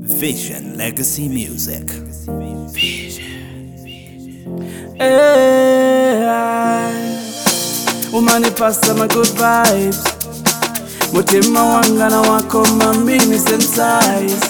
Vision Legacy Music. Umanipasa my good vibes, mutima wanga na wako mamini sensized.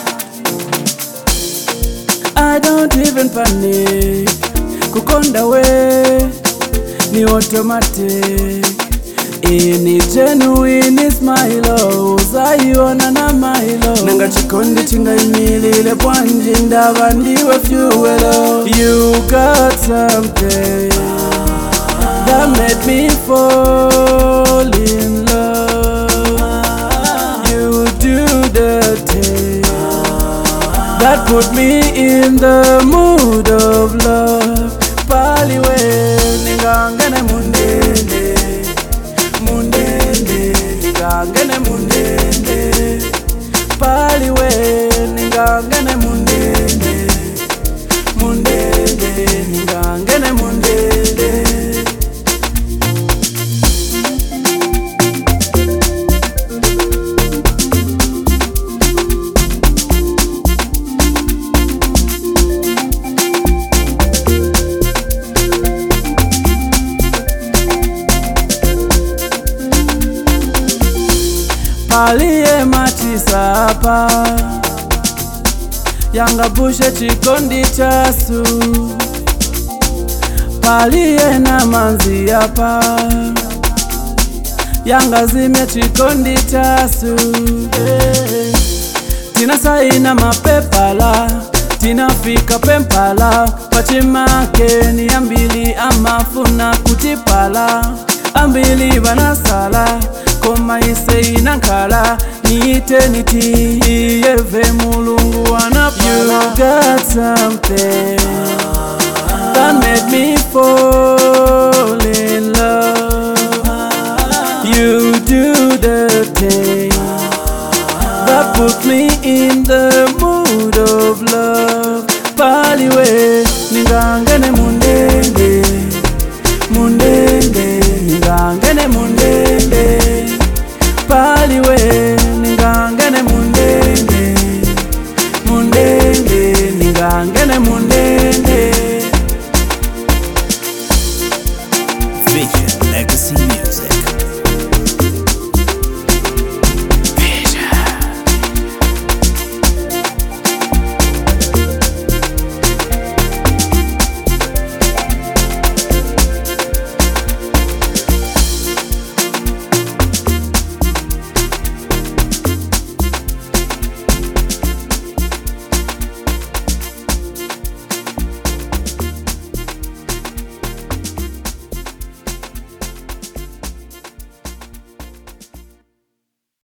I don't even panic, kukonda we ni automatic. Ini genuine smile, uzaiona na mailo. Nanga chikondi chinga imilile bwanji ndaba ndiwe fuelo. You got something that made me fall in love. You do the thing that put me in the mood of love. Paliwe ningangene mundende, mundende ningangene mundende. Paliwe ningangene mundende, mundende ningangene mundende. Paliye machisapa yanga bushe chikondi chasu. Paliye na manzi yapa yanga zime chikondi chasu. Tina saina mapepala, tina fika pempala. Pachimake ni ambili amafuna kutipala. Ambili banasala koma ise inankala ni eternity yeve mulungu wanapala. You got something that made me fall in love. You do the thing that put me in the mood of love. Paliwe ninganga